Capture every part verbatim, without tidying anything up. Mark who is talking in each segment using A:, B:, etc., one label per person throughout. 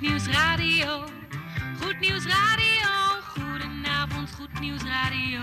A: Goed Nieuws Radio. Goed Nieuws Radio. Goedenavond, Goed Nieuws Radio.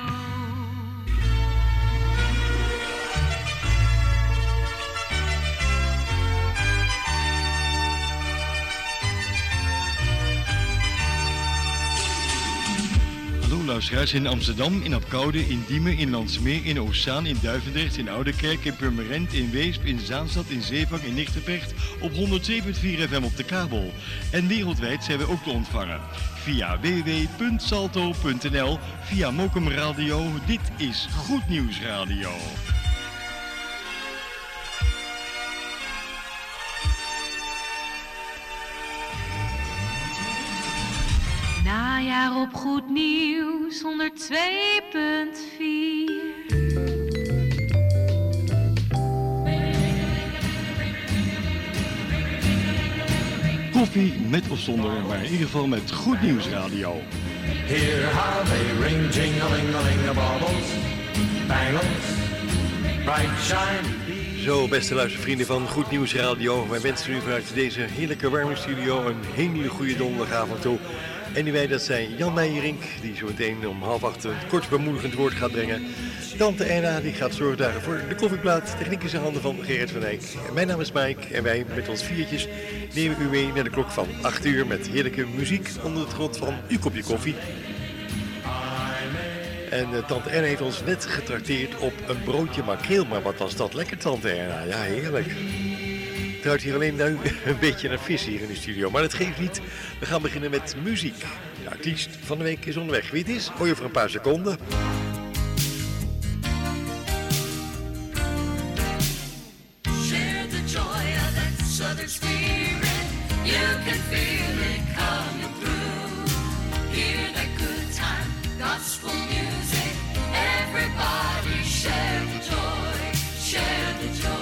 B: Hallo luisteraars in Amsterdam, in Apkoude, in Diemen, in Landsmeer, in Oostzaan, in Duivendrecht, in Oudekerk, in Purmerend, in Weesp, in Zaanstad, in Zeevang, in Nigtevecht op honderd zeven punt vier F M op de kabel. En wereldwijd zijn we ook te ontvangen via w w w punt salto punt n l, via Mokum Radio. Dit is Goed Nieuws Radio.
A: Najaar op Goed Nieuws honderd twee punt vier.
B: Koffie met of zonder, maar in ieder geval met Goed Nieuws Radio.
C: Here how they ring, jing-a-ling-a-ling, the baubles, bangles, bright shiny.
B: Zo, beste luistervrienden van Goed Nieuws Radio. Wij wensen u vanuit deze heerlijke warme studio een hele goede donderdagavond toe. En die wij, dat zijn Jan Meijerink, die zo meteen om half acht een kort bemoedigend woord gaat brengen. Tante Erna, die gaat zorg dragen voor de koffieplaat. Techniek is in handen van Gerrit van Eyck. Mijn naam is Mike en wij met ons viertjes nemen u mee naar de klok van acht uur met heerlijke muziek onder het genot van uw kopje koffie. En uh, Tante Erna heeft ons net getrakteerd op een broodje makreel. Maar wat was dat lekker, Tante Erna? Ja, heerlijk. Het ruikt hier alleen nu een beetje naar vis hier in de studio. Maar dat geeft niet. We gaan beginnen met muziek. De artiest van de week is onderweg. Wie het is, hoor je over een paar seconden.
D: Share the joy of that southern spirit. You can feel it coming through. Hear that good time gospel music. Everybody share the joy. Share the joy.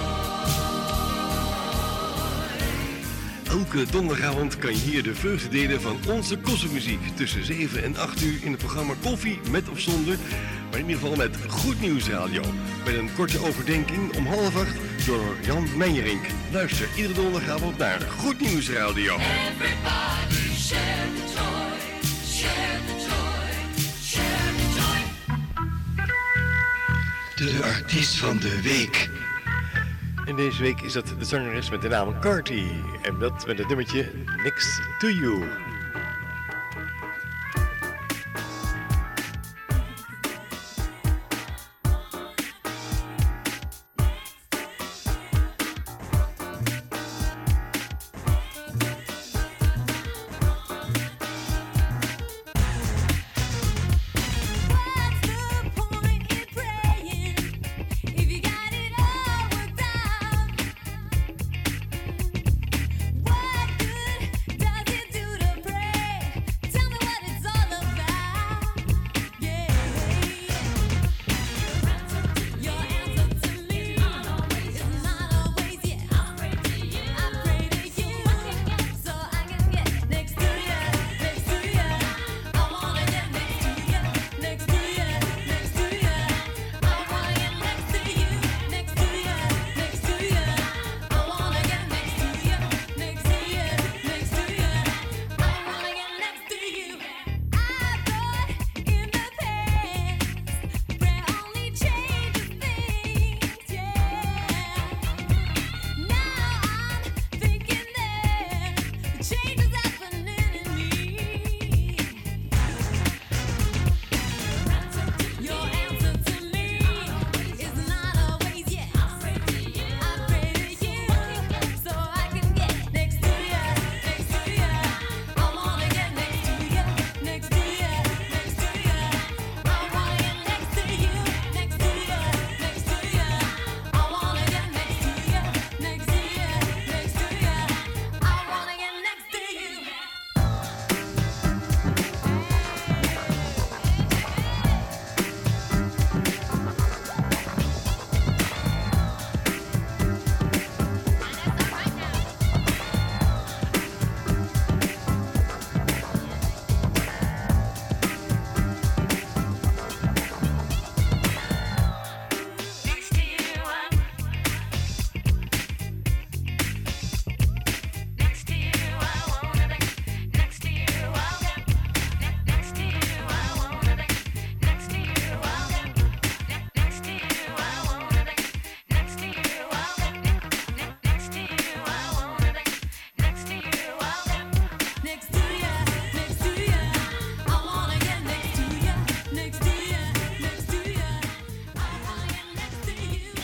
B: Elke donderdagavond kan je hier de vreugde delen van onze kossenmuziek. Tussen zeven en acht uur in het programma Koffie met of zonder. Maar in ieder geval met Goed Nieuws Radio. Met een korte overdenking om half acht door Jan Meijerink. Luister iedere donderdagavond naar Goed Nieuws Radio.
D: Everybody share the joy. Share the joy. Share the joy.
E: De artiest van de week.
B: En deze week is dat de zangeres met de naam Carti. En dat met het nummertje Next to You.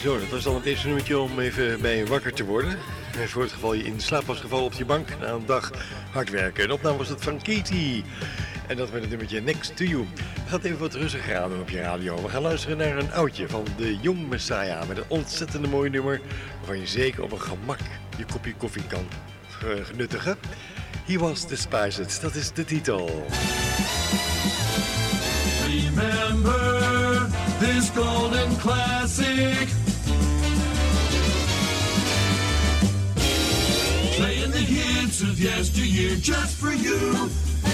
B: Zo, dat was dan het eerste nummertje om even bij je wakker te worden. Voor het geval je in slaap was gevallen op je bank na een dag hard werken. De opname was het van Katie. En dat met het nummertje Next to You. We gaan het even wat rustiger aan doen op je radio. We gaan luisteren naar een oudje van de Young Messiah. Met een ontzettende mooi nummer waarvan je zeker op een gemak je kopje koffie kan genuttigen. He Was Despised, dat is de titel.
C: Remember this golden classic. Playing the hits of yesteryear just for you.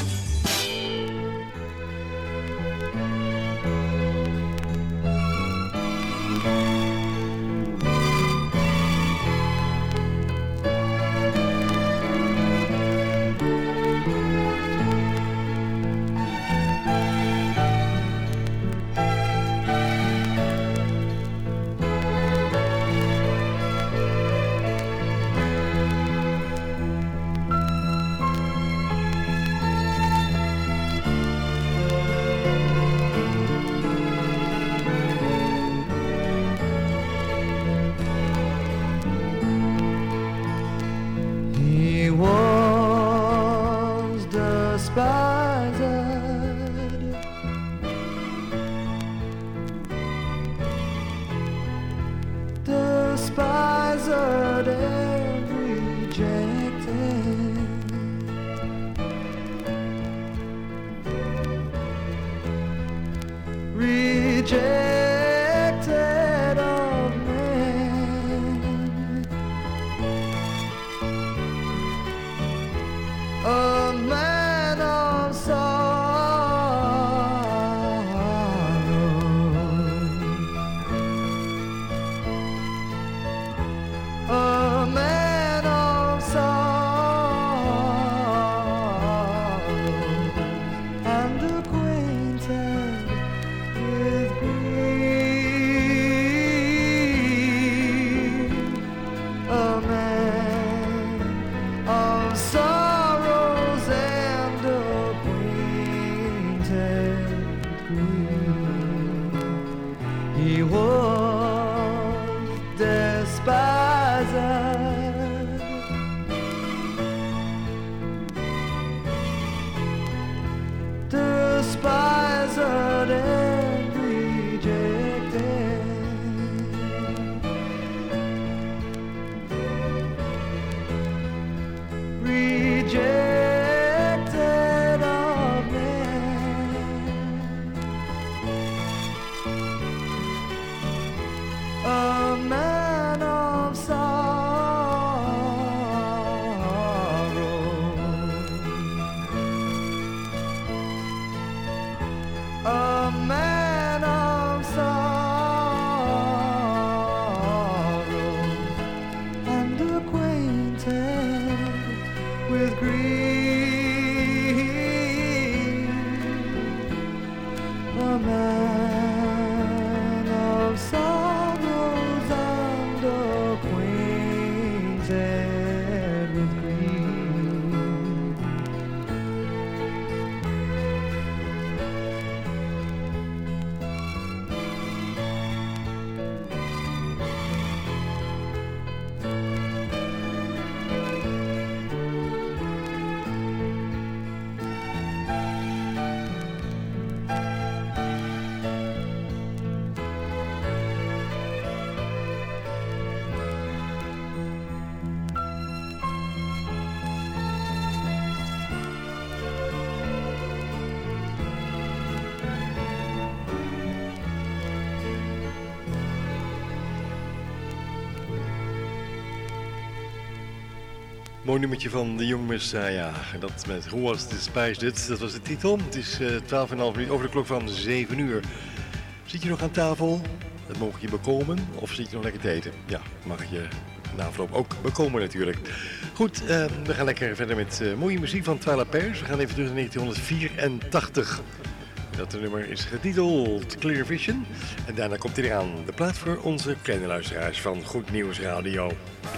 B: Mooi nummertje van de Young Messiah. Dat met Who Was Despised, dat was de titel. Het is uh, twaalf en een half minuut over de klok van zeven uur. Zit je nog aan tafel? Dat mogen je bekomen. Of zit je nog lekker te eten? Ja, mag je na afloop ook bekomen natuurlijk. Goed, uh, we gaan lekker verder met uh, mooie muziek van Twyla Pairs. We gaan even terug naar negentien vierentachtig. Dat nummer is getiteld Clear Vision. En daarna komt hij eraan. De plaat voor onze kleine luisteraars van Goed Nieuws Radio.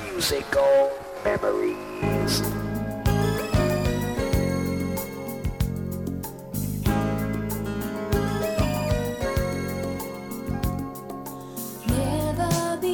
F: Musical memories.
G: Never be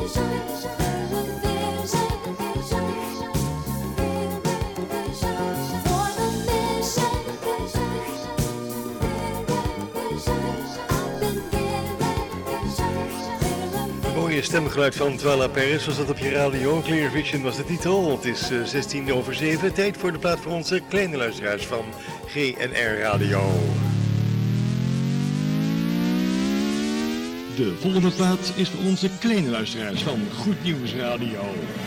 B: Stemgeluid van Twala Paris was dat op je radio. Clear Vision was de titel. Het is uh, zestien over zeven. Tijd voor de plaat voor onze kleine luisteraars van G N R Radio. De volgende plaat is voor onze kleine luisteraars van Goed Nieuws Radio.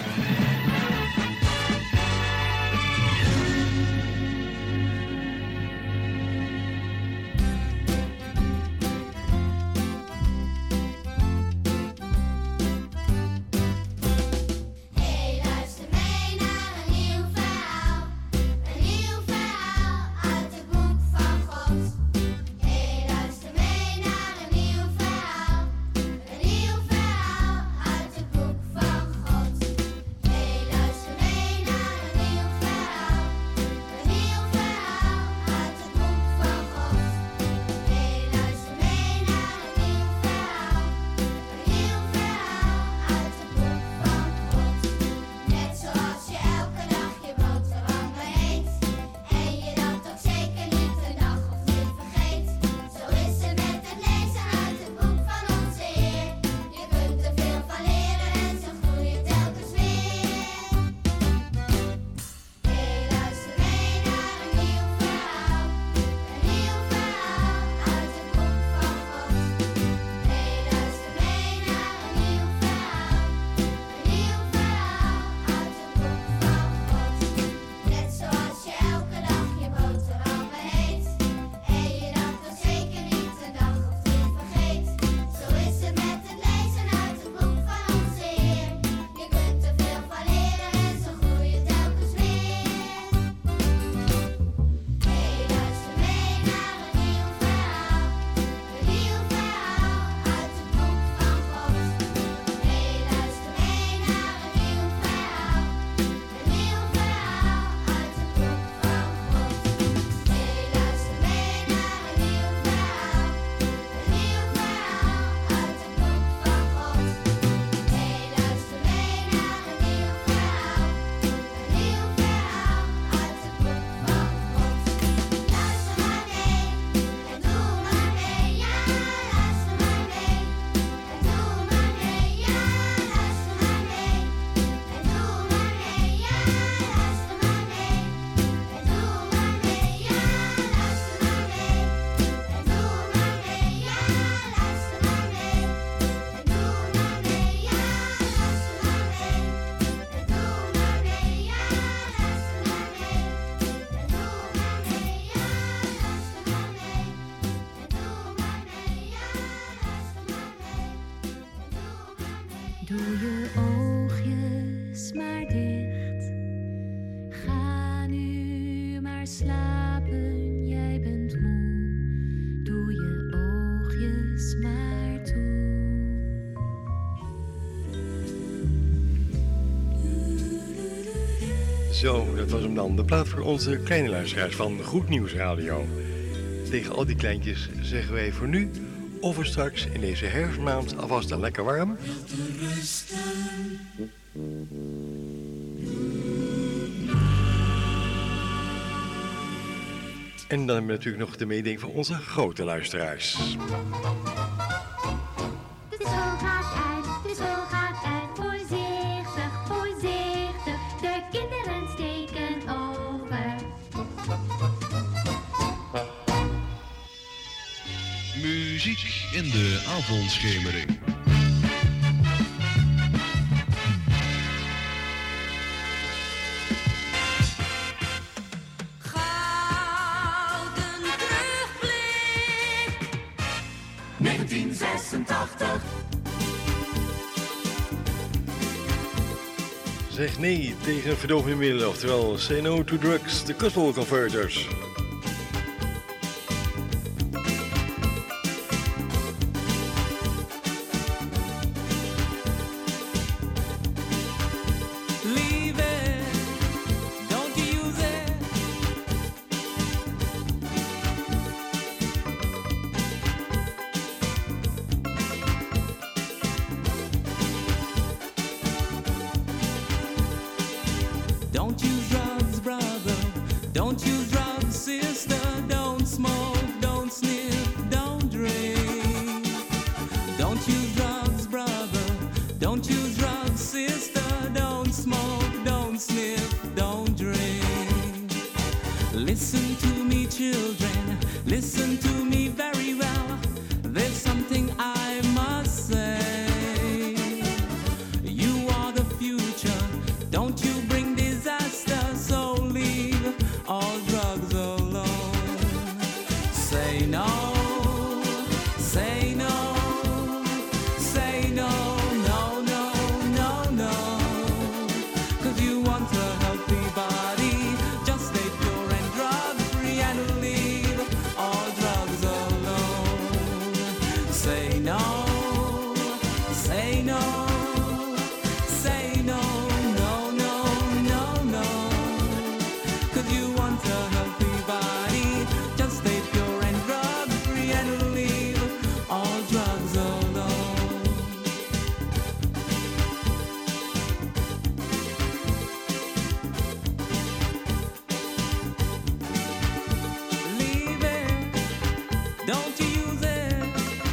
B: Zo, dat was hem dan. De plaat voor onze kleine luisteraars van Goed Nieuws Radio. Tegen al die kleintjes zeggen wij voor nu, of er straks in deze herfstmaand alvast een lekker warm. En dan hebben we natuurlijk nog de mededeling van onze grote luisteraars.
G: Muziek in de avondschemering.
D: Gouden terugblik. negentien zesentachtig.
B: Zeg nee tegen verdovende middelen, oftewel say no to drugs, de Gospel Converters.
H: Don't use drugs, brother. Don't use drugs, sister. Don't smoke, don't sniff, don't drink. Don't use drugs, brother. Don't use drugs, sister. Don't smoke, don't sniff, don't drink. Listen to me, children. Listen to me very well. There's something I must say. You are the future. Don't you bring disaster, so leave all drugs alone. Say no, say no, say no, no, no, no, no. 'Cause you want a healthy body, just stay pure and drug free and leave all drugs alone. Say no, say no, say no, no, no, no, no. 'Cause you want a healthy body, just stay pure and drug free and leave all drugs alone. Leave it, don't you use it.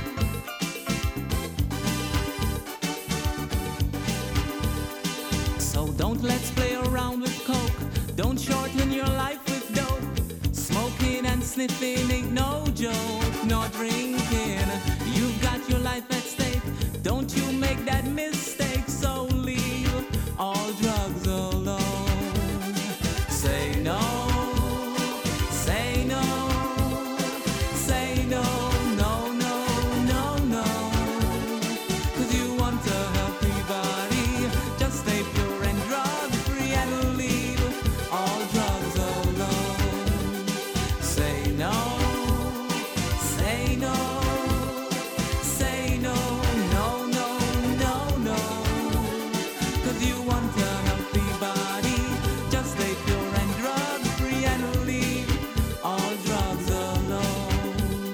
H: So don't let's play around with coke. Don't shorten your life with dope. Smoking and sniffing ain't no joke. Nor drinking, you've got your life at stake. Don't you make that mistake. So leave all drugs alone. Say no, say no, say no, no, no, no, no. 'Cause you want a healthy body, just stay pure and drug free and leave all drugs alone. Say no, say no, say no, no, no, no, no. 'Cause you want a healthy body, just stay pure and drug free and leave all drugs alone.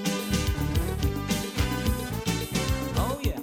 H: Oh yeah.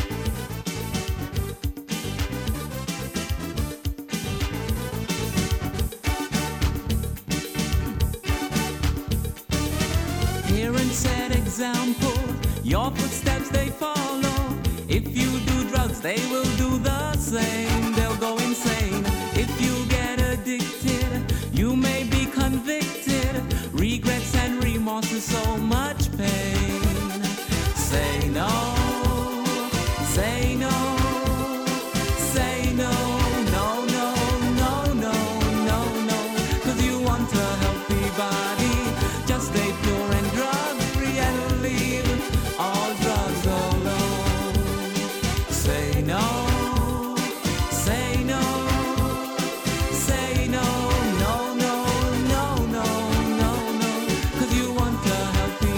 H: Parents set example, your footsteps they follow. If you do drugs, they will do the same. They'll go insane. If you get addicted, you may be convicted. Regrets and remorse and so much pain. Say no, say no, say no, no, no, no, no, no, no. 'Cause you want a healthy body, just stay pure and drug free and leave all drugs alone. Say no, say no, say no, no, no, no, no, no, no. 'Cause you want a healthy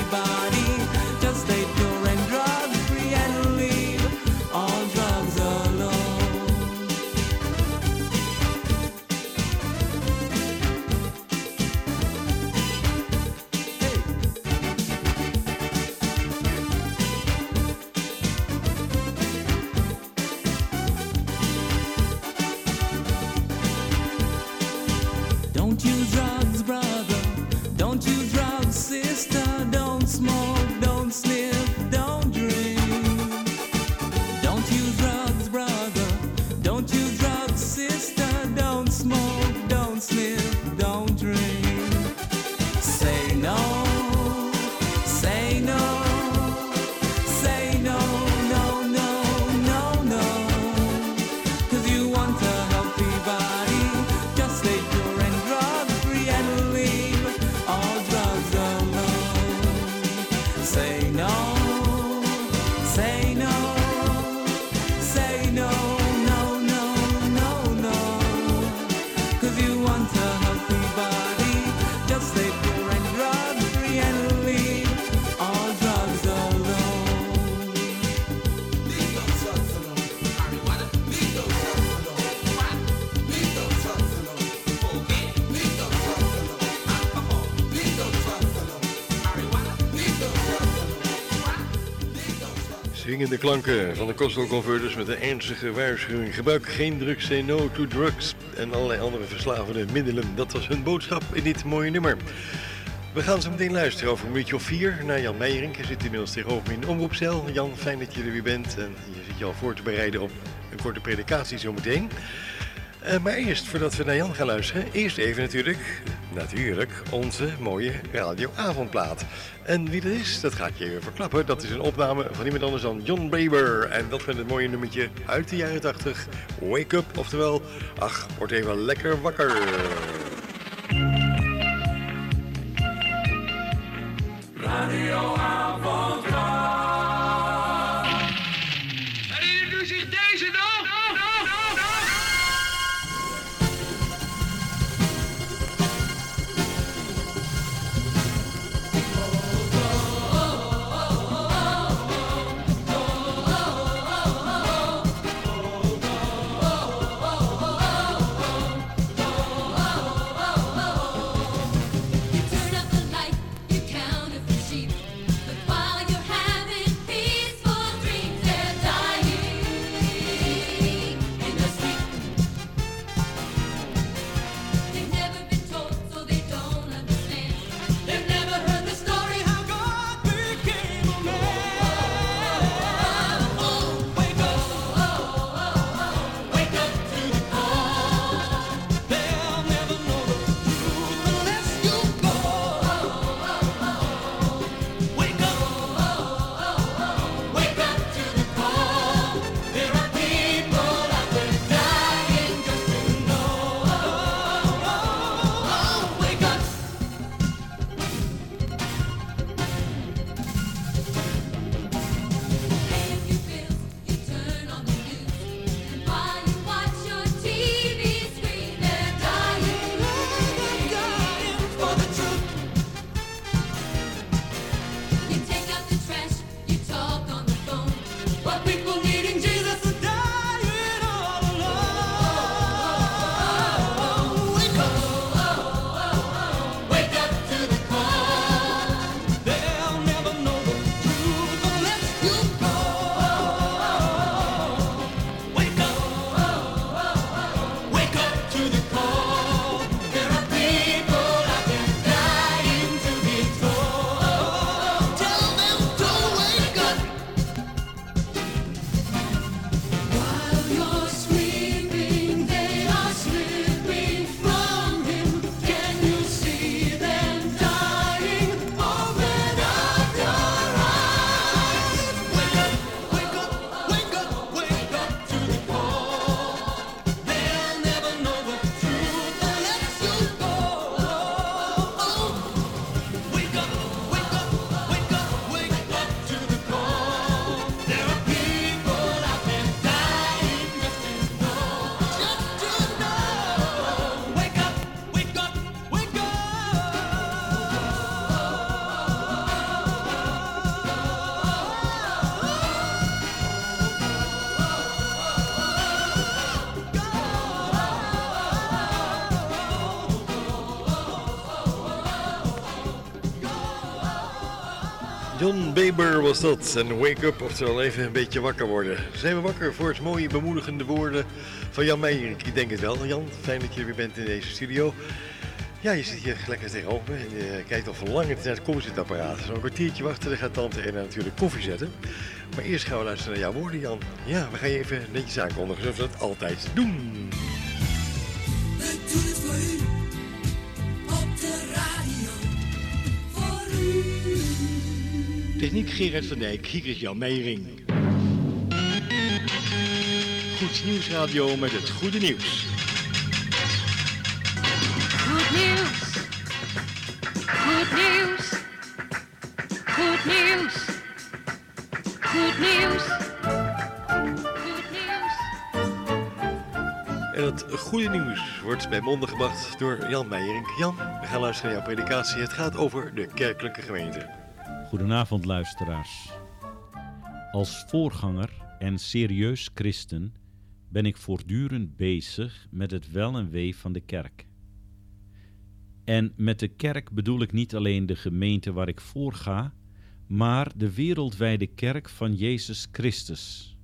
B: dwingende klanken van de Coastal Converters met een ernstige waarschuwing. Gebruik geen drugs, say no to drugs en allerlei andere verslavende middelen. Dat was hun boodschap in dit mooie nummer. We gaan zo meteen luisteren over een minuutje of vier naar Jan Meijering. Hij zit inmiddels tegenover me in de omroepcel. Jan, fijn dat je er weer bent en je zit je al voor te bereiden op een korte predikatie zo meteen. Uh, maar eerst, voordat we naar Jan gaan luisteren, eerst even natuurlijk, natuurlijk, onze mooie radioavondplaat. En wie dat is, dat ga ik je even verklappen. Dat is een opname van iemand anders dan John Baber. En dat met het mooie nummertje uit de jaren tachtig, Wake Up, oftewel, ach, word even lekker wakker.
C: Radioavondplaat. Herinnert u zich deze nog?
B: John Baber was dat. En Wake Up, oftewel even een beetje wakker worden. Zijn we wakker voor het mooie bemoedigende woorden van Jan Meijering? Ik denk het wel, Jan. Fijn dat je er weer bent in deze studio. Ja, je zit hier lekker tegenover me en je kijkt al van lange tijd naar het koffiezetapparaat. Zo'n kwartiertje wachten, dan gaat tante Erna natuurlijk koffie zetten. Maar eerst gaan we luisteren naar jouw woorden, Jan. Ja, we gaan je even netjes aankondigen, zoals we dat altijd doen.
D: We doen het voor u, op de radio, voor u.
B: Techniek Gerard van Dijk, hier is Jan Meijering. Goed Nieuwsradio met het goede nieuws.
A: Goed nieuws. Goed nieuws. Goed nieuws. Goed nieuws. Goed nieuws.
B: En het goede nieuws wordt bij monden gebracht door Jan Meijering. Jan, we gaan luisteren naar jouw predikatie. Het gaat over de kerkelijke gemeente.
I: Goedenavond, luisteraars. Als voorganger en serieus christen ben ik voortdurend bezig met het wel en wee van de kerk. En met de kerk bedoel ik niet alleen de gemeente waar ik voor ga, maar de wereldwijde kerk van Jezus Christus.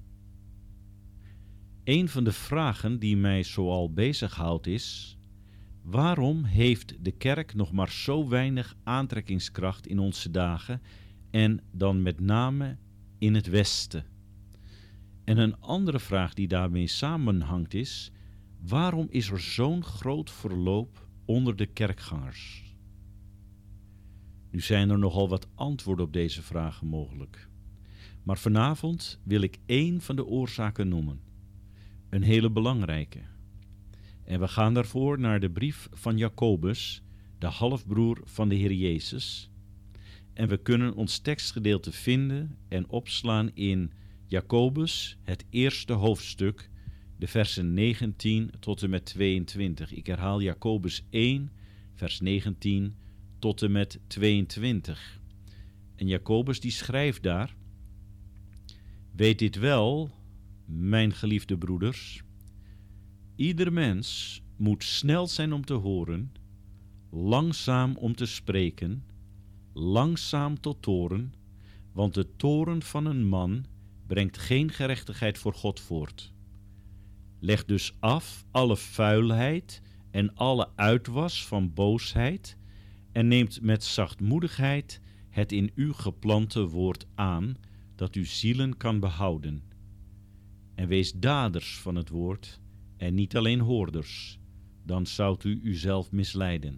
I: Een van de vragen die mij zoal bezighoudt is: waarom heeft de kerk nog maar zo weinig aantrekkingskracht in onze dagen en dan met name in het Westen? En een andere vraag die daarmee samenhangt is: waarom is er zo'n groot verloop onder de kerkgangers? Nu zijn er nogal wat antwoorden op deze vragen mogelijk. Maar vanavond wil ik één van de oorzaken noemen. Een hele belangrijke. En we gaan daarvoor naar de brief van Jacobus, de halfbroer van de Heer Jezus. En we kunnen ons tekstgedeelte vinden en opslaan in Jacobus, het eerste hoofdstuk, de versen negentien tot en met tweeëntwintig. Ik herhaal Jacobus één, vers negentien tot en met tweeëntwintig. En Jacobus die schrijft daar: weet dit wel, mijn geliefde broeders. Ieder mens moet snel zijn om te horen, langzaam om te spreken, langzaam tot toorn, want de toorn van een man brengt geen gerechtigheid voor God voort. Leg dus af alle vuilheid en alle uitwas van boosheid en neemt met zachtmoedigheid het in u geplante woord aan, dat uw zielen kan behouden. En wees daders van het woord en niet alleen hoorders, dan zoudt u uzelf misleiden.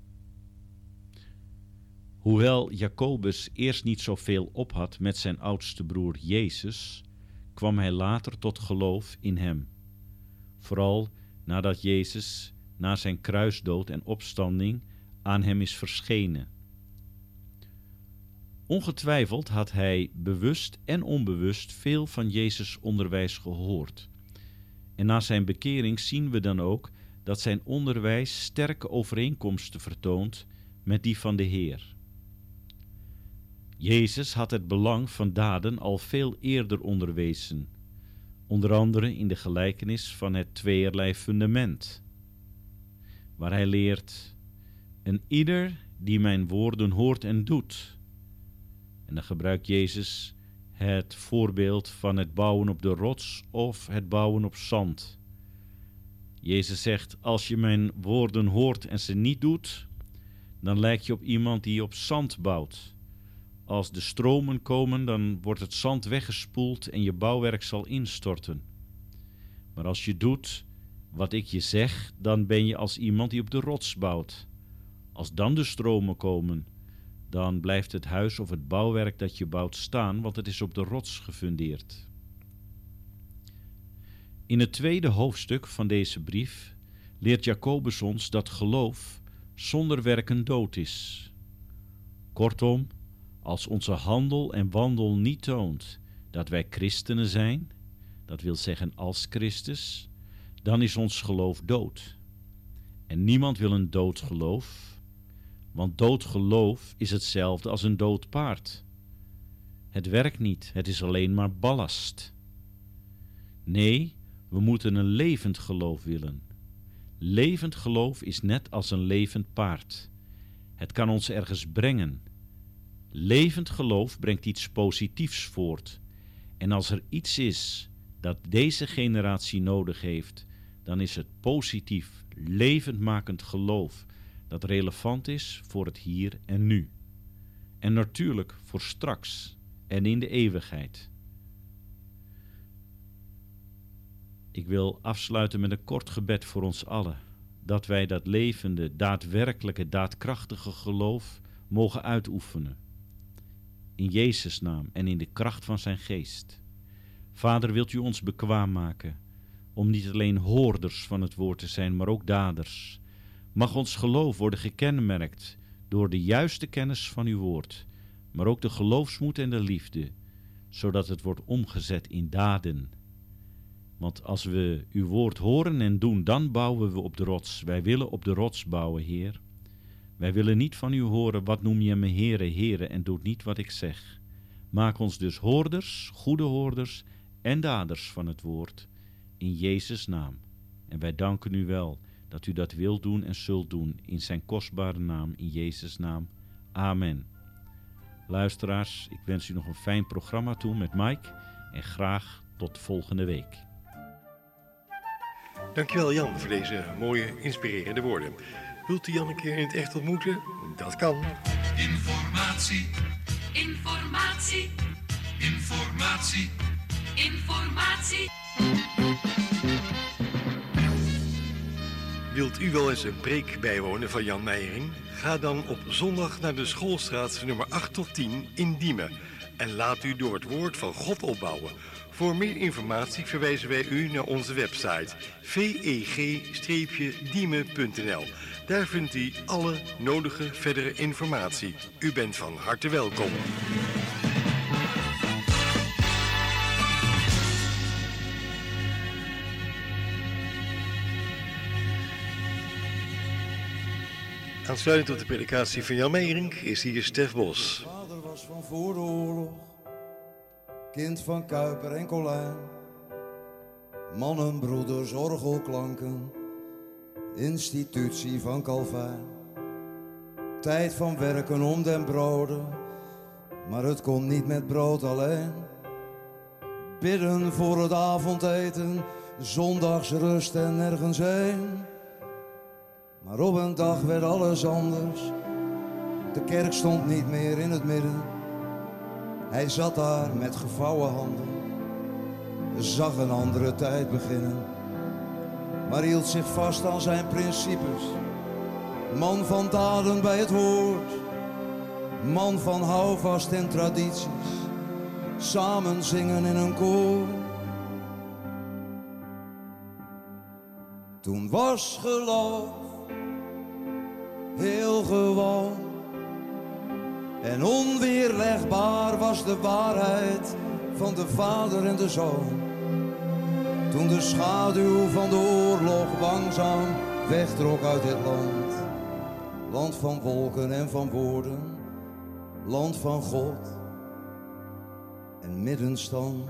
I: Hoewel Jacobus eerst niet zoveel op had met zijn oudste broer Jezus, kwam hij later tot geloof in hem. Vooral nadat Jezus na zijn kruisdood en opstanding aan hem is verschenen. Ongetwijfeld had hij bewust en onbewust veel van Jezus' onderwijs gehoord. En na zijn bekering zien we dan ook dat zijn onderwijs sterke overeenkomsten vertoont met die van de Heer. Jezus had het belang van daden al veel eerder onderwezen, onder andere in de gelijkenis van het tweeërlei fundament, waar hij leert: en ieder die mijn woorden hoort en doet. En dan gebruikt Jezus het voorbeeld van het bouwen op de rots of het bouwen op zand. Jezus zegt: als je mijn woorden hoort en ze niet doet, dan lijk je op iemand die op zand bouwt. Als de stromen komen, dan wordt het zand weggespoeld en je bouwwerk zal instorten. Maar als je doet wat ik je zeg, dan ben je als iemand die op de rots bouwt. Als dan de stromen komen, dan blijft het huis of het bouwwerk dat je bouwt staan, want het is op de rots gefundeerd. In het tweede hoofdstuk van deze brief leert Jacobus ons dat geloof zonder werken dood is. Kortom, als onze handel en wandel niet toont dat wij christenen zijn, dat wil zeggen als Christus, dan is ons geloof dood. En niemand wil een dood geloof, want dood geloof is hetzelfde als een dood paard. Het werkt niet, het is alleen maar ballast. Nee, we moeten een levend geloof willen. Levend geloof is net als een levend paard. Het kan ons ergens brengen. Levend geloof brengt iets positiefs voort. En als er iets is dat deze generatie nodig heeft, dan is het positief, levendmakend geloof dat relevant is voor het hier en nu. En natuurlijk voor straks en in de eeuwigheid. Ik wil afsluiten met een kort gebed voor ons allen, dat wij dat levende, daadwerkelijke, daadkrachtige geloof mogen uitoefenen. In Jezus' naam en in de kracht van zijn geest. Vader, wilt u ons bekwaam maken om niet alleen hoorders van het woord te zijn, maar ook daders. Mag ons geloof worden gekenmerkt door de juiste kennis van uw woord, maar ook de geloofsmoed en de liefde, zodat het wordt omgezet in daden. Want als we uw woord horen en doen, dan bouwen we op de rots. Wij willen op de rots bouwen, Heer. Wij willen niet van u horen, wat noem je me Heere, Heere, en doet niet wat ik zeg. Maak ons dus hoorders, goede hoorders en daders van het woord, in Jezus' naam. En wij danken u wel dat u dat wilt doen en zult doen, in zijn kostbare naam, in Jezus' naam. Amen. Luisteraars, ik wens u nog een fijn programma toe met Mike en graag tot volgende week.
B: Dankjewel Jan voor deze mooie, inspirerende woorden. Wilt u Jan een keer in het echt ontmoeten? Dat kan.
C: Informatie,
A: Informatie,
C: informatie.
A: informatie.
B: Wilt u wel eens een preek bijwonen van Jan Meijering? Ga dan op zondag naar de Schoolstraat nummer acht tot tien in Diemen. En laat u door het woord van God opbouwen. Voor meer informatie verwijzen wij u naar onze website v e g diemen punt n l. Daar vindt u alle nodige verdere informatie. U bent van harte welkom. Aansluitend op de predikatie van Jan Meijering is hier Stef Bos.
J: Vader was van voor de oorlog, kind van Kuiper en Colijn. Mannen, broeders, orgelklanken, institutie van Calvijn. Tijd van werken om den broden, maar het kon niet met brood alleen. Bidden voor het avondeten, zondagsrust en nergens heen. Maar op een dag werd alles anders. De kerk stond niet meer in het midden. Hij zat daar met gevouwen handen, zag een andere tijd beginnen, maar hield zich vast aan zijn principes. Man van daden bij het woord, man van houvast en tradities, samen zingen in een koor. Toen was geloof heel gewoon en onweerlegbaar was de waarheid van de Vader en de Zoon. Toen de schaduw van de oorlog langzaam wegtrok uit dit land, land van wolken en van woorden, land van God en middenstand.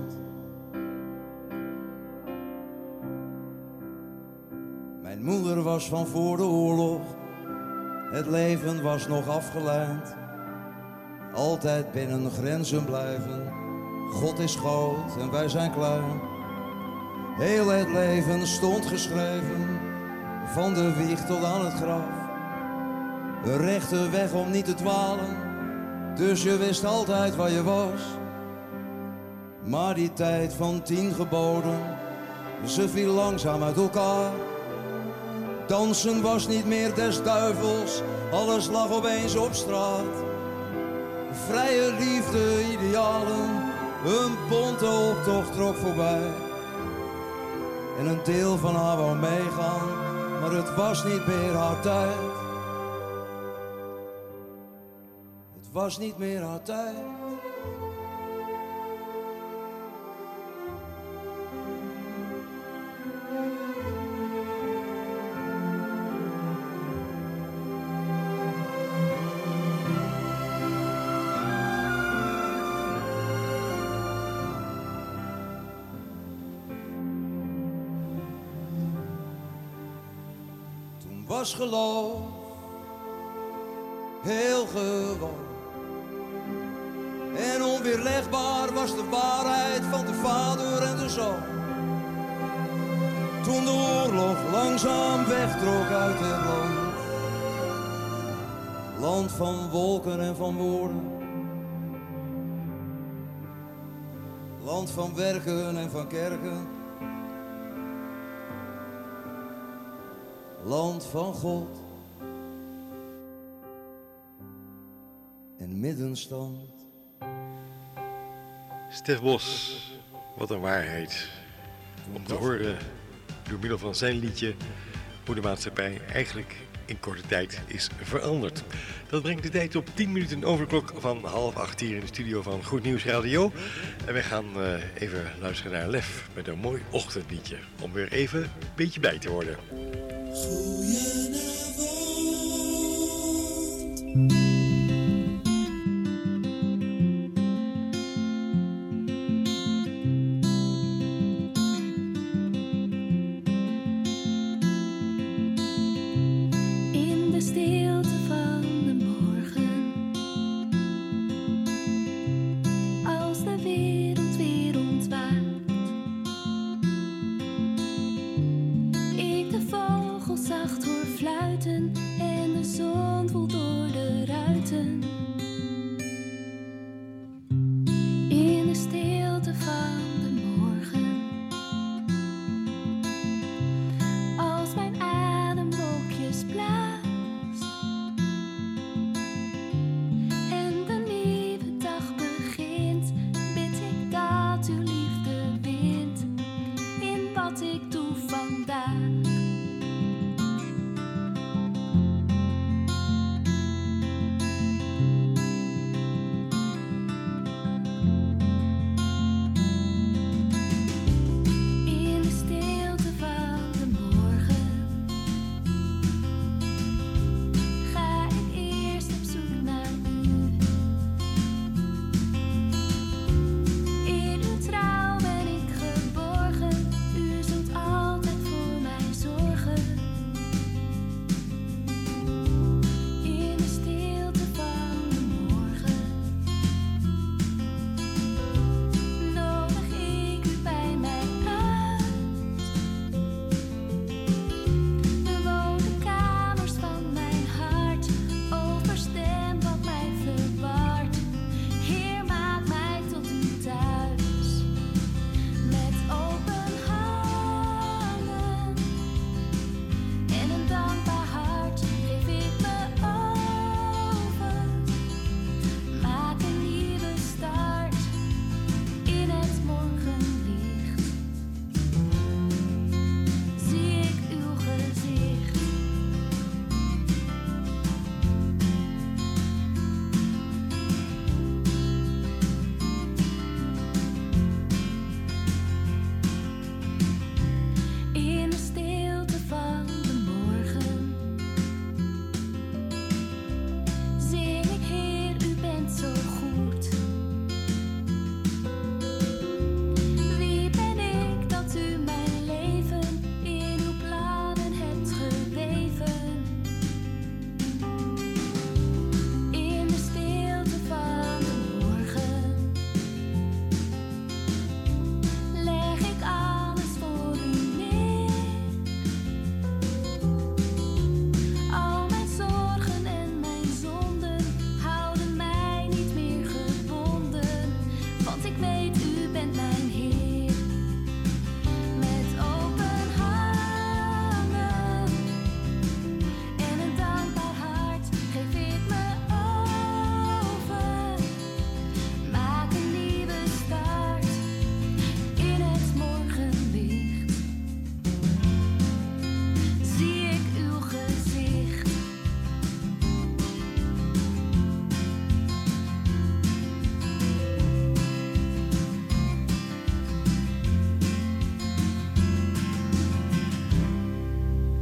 J: Mijn moeder was van voor de oorlog, het leven was nog afgeleid. Altijd binnen grenzen blijven, God is groot en wij zijn klein. Heel het leven stond geschreven, van de wieg tot aan het graf. Een rechte weg om niet te dwalen, dus je wist altijd waar je was. Maar die tijd van tien geboden, ze viel langzaam uit elkaar. Dansen was niet meer des duivels, alles lag opeens op straat. Vrije liefde, idealen, een bonte optocht trok voorbij. En een deel van haar wou meegaan, maar het was niet meer haar tijd. Het was niet meer haar tijd. Was geloof heel gewoon en onweerlegbaar was de waarheid van de Vader en de Zoon. Toen de oorlog langzaam wegtrok uit het land, land van wolken en van woorden, land van werken en van kerken, land van God en middenstand.
B: Stef Bos, wat een waarheid. Om te horen door middel van zijn liedje hoe de maatschappij eigenlijk in korte tijd is veranderd. Dat brengt de tijd op tien minuten over de klok van half acht hier in de studio van Goed Nieuws Radio. En wij gaan uh, even luisteren naar Lef met een mooi ochtendliedje. Om weer even een beetje bij te worden.
D: In de stilte van de morgen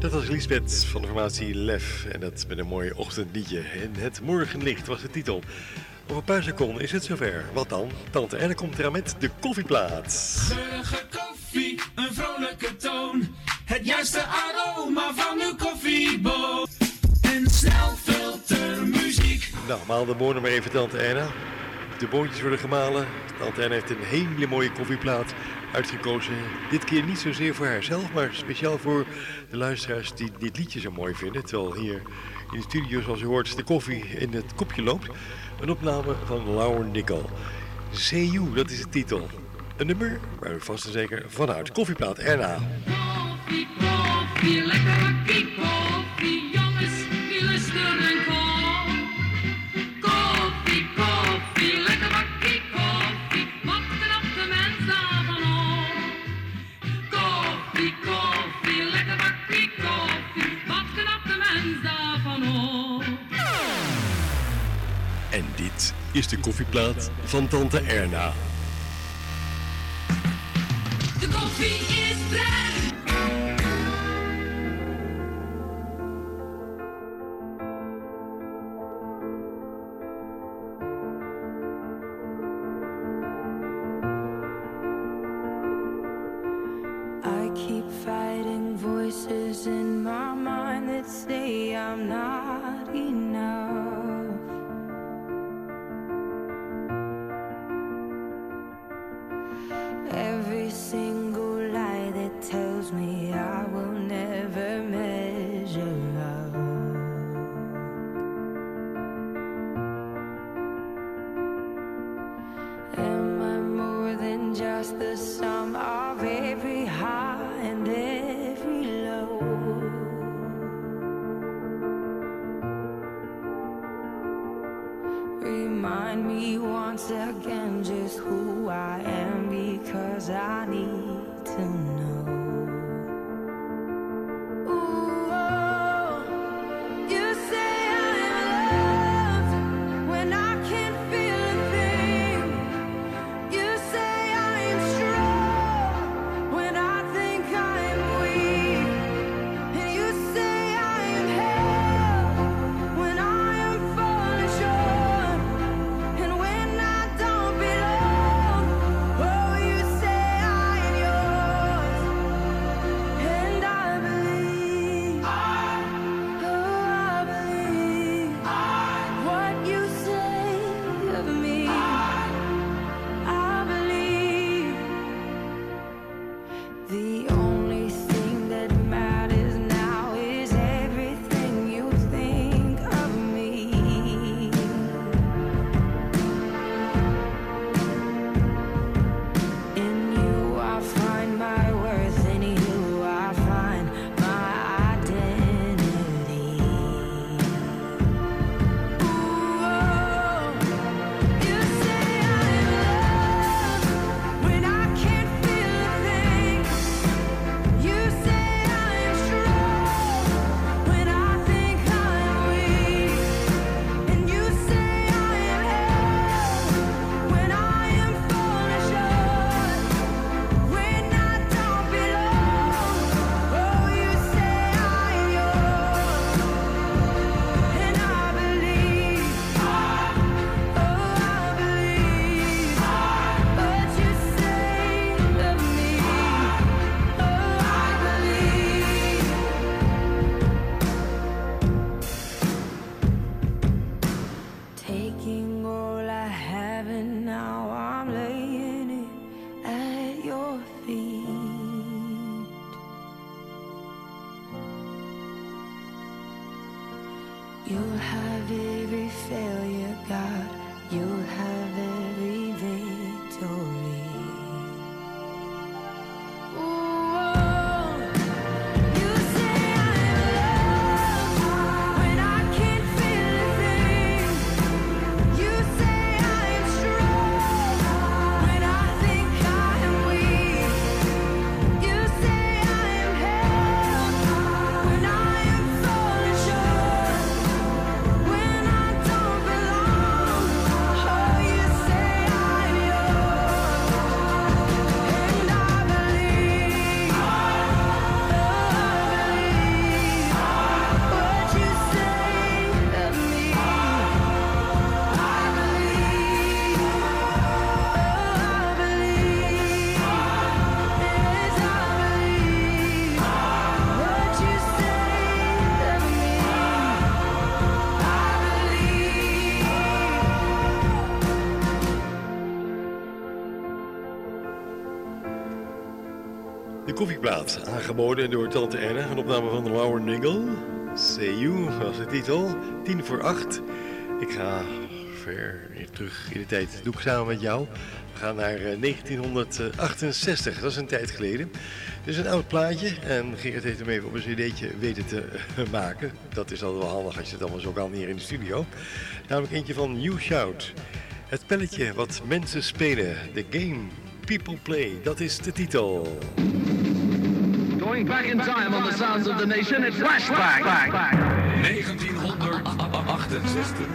B: Dat was Lisbeth van de formatie Lef en dat met een mooi ochtendliedje. En het morgenlicht was de titel. Over een paar seconden is het zover. Wat dan? Tante Erne komt eraan met de koffieplaat.
C: Geurige koffie, een vrolijke toon. Het juiste aroma van uw koffieboon. En snelfiltermuziek.
B: Nou, maal de bonen maar even, Tante Erna. De boontjes worden gemalen. Tante Erna heeft een hele mooie koffieplaat uitgekozen. Dit keer niet zozeer voor haarzelf, maar speciaal voor de luisteraars die dit liedje zo mooi vinden. Terwijl hier in de studio, zoals u hoort, de koffie in het kopje loopt. Een opname van Lauren Nickel. See You, dat is de titel. Een nummer waar u vast en zeker vanuit. Koffieplaat Erna.
A: Koffie, koffie, lekker bakkie koffie, jongens, die lusten en kom. Koffie, koffie, lekker bakkie koffie, wat knapt de mens daarvan op? Koffie, koffie, lekker bakkie koffie, wat knapt de mens daarvan op?
B: En dit is de koffieplaat van Tante Erna.
A: De koffie is blij.
K: I keep fighting voices in my mind that say I'm not enough. Every single lie that tells me I will never measure up. Am I more than just the sum of every high and every low? Remind me once again just who I am, because I need to know. Ooh, oh, you say I'm loved when I can't feel a thing. You say I'm strong when I think I'm weak. And you say I'm held when I am falling short. And when I don't belong, oh, you say I'm yours. And I believe, oh, I believe what you say of me. I believe the only thing that matters now is everything you think of me. In you I find my worth, in you I find my identity. Ooh, oh, you say I'm loved when I can't feel a thing. You say I'm strong when I think I'm weak. And you say I am held when I am falling short. When I don't belong, oh, you say I'm yours. And I believe, oh, I believe what you say of me. Oh, I believe. Taking all I have and now I'm laying it at your feet. You'll have every failure, God. You'll have every victory. Ooh, oh, you say I'm loved when I can't feel a thing. You say I'm strong when I think I'm weak. You say I'm held when I am falling short. When I don't belong, oh, you say I'm yours.
B: koffieplaat, aangeboden door Tante Erna. Een opname van Laura Nigel. See You was de titel. Tien voor acht. Ik ga ver terug in de tijd. Dat doe ik samen met jou. We gaan naar negentienhonderdachtenzestig. Dat is een tijd geleden. Het is een oud plaatje en Gerrit heeft hem even op een cd'tje weten te maken. Dat is altijd wel handig als je het allemaal zo kan hier in de studio. Namelijk eentje van You Shout. Het spelletje wat mensen spelen. The Game People Play. Dat is de titel.
L: Going back in time on the sounds of the nation, it's Flashback.
C: negentienhonderdachtenzestig.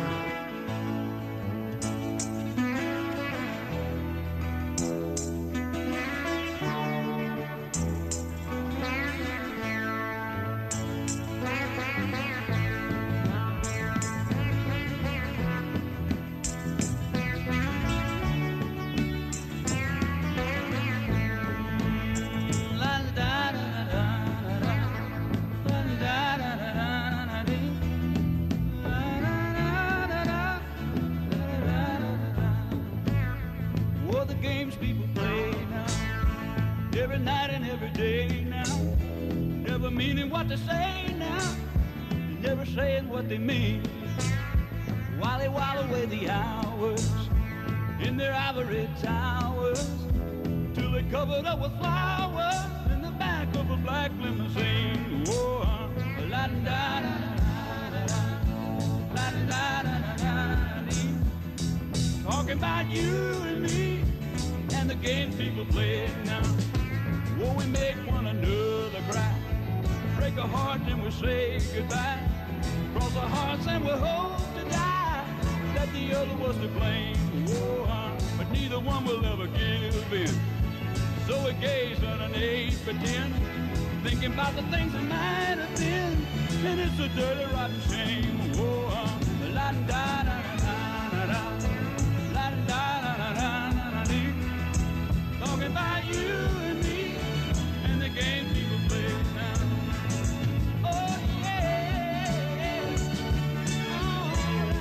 M: Thinking about the things that might have been, and it's a dirty, rotten shame. Oh, uh, la da da da da da, la da da da da da dee. Talking about you and me and the game people play now. Oh yeah, oh,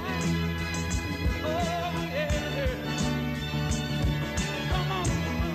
M: oh yeah. Come on.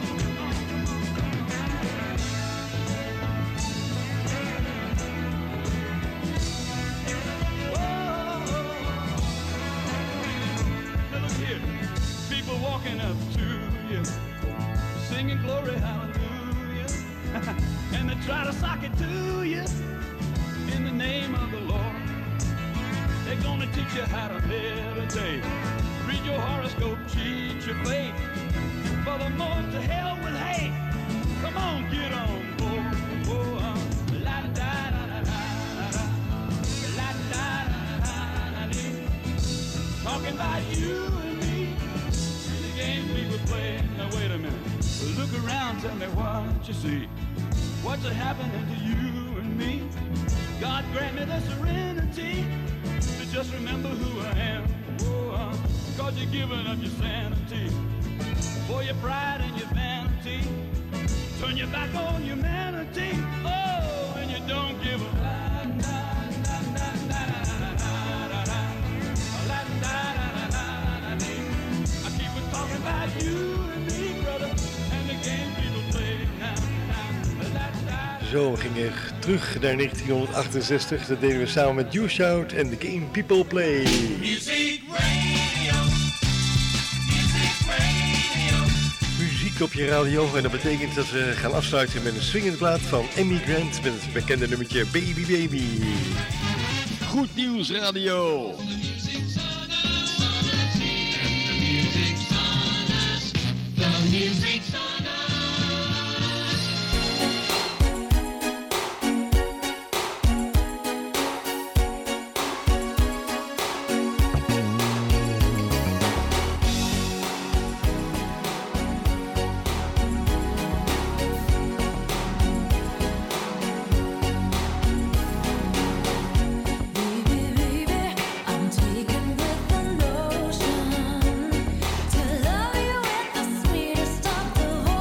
M: Walking up to you, singing glory hallelujah, and they try to sock it to you in the name of the Lord. They're gonna teach you how to meditate, read your horoscope, cheat your fate, furthermore to hell with hate. Come on, get on board. Oh, uh, la da da da da da, la da da da da da. Talking about you and me. Game people play. Now wait a minute. Look around, tell me what you see. What's happening to you and me? God grant me the serenity to just remember who I am. Oh, uh, cause you're giving up your sanity for your pride and your vanity. Turn your back on humanity. Oh, and you don't give a about you and me, brother, and the game people play now, now.
B: Zo ging ik terug naar negentienhonderdachtenzestig. Dat deden we samen met You Shout en The Game People Play.
C: Music Radio. Music Radio.
B: Muziek op je radio en dat betekent dat we gaan afsluiten met een swingende plaat van Amy Grant met het bekende nummertje Baby Baby.
G: Goed Nieuws Radio.
A: Music's on us.
K: Taken with the notion to love you with the sweetest of the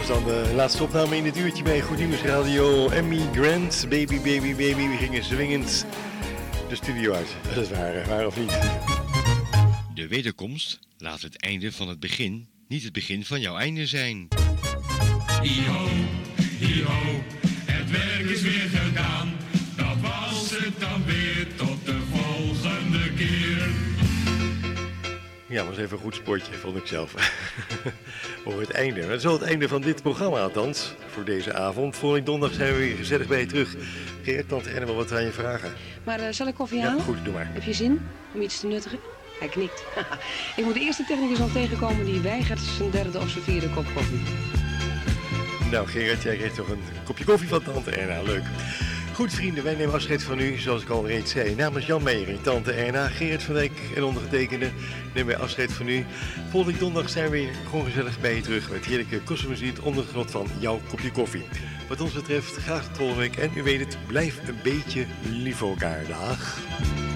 B: was dan de laatste opname in het uurtje bij Goed Nieuws Radio. Emmy Grant, Baby, Baby, Baby. We gingen zwingend de studio uit. Dat is waar, waar of niet?
N: De wederkomst laat het einde van het begin niet het begin van jouw einde zijn.
C: Hi-ho, hi-ho, het werk is weer gedaan. Dat was het dan weer, tot de volgende keer.
B: Ja, was even een goed sportje, vond ik zelf. Over het einde. Dat is wel het einde van dit programma althans, voor deze avond. Volgende donderdag zijn we weer gezellig bij je terug. Geert, tante Erne wil wat aan je vragen.
O: Maar uh, zal ik koffie halen?
B: Ja, goed, doe maar.
O: Heb je zin om iets te nuttigen? Hij knikt. Ik moet de eerste technicus al tegenkomen die weigert zijn derde of zijn vierde kop koffie.
B: Nou Gerard, jij kreeg toch een kopje koffie van tante Erna, leuk. Goed vrienden, wij nemen afscheid van u, zoals ik al reeds zei. Namens Jan Meijering, tante Erna, Gerard van Dijk en ondergetekende nemen wij afscheid van u. Volgende donderdag zijn we weer gewoon gezellig bij je terug met heerlijke kosmomuziek onder het genot van jouw kopje koffie. Wat ons betreft, graag tot volgende week en u weet het, blijf een beetje lief voor elkaar. Dag.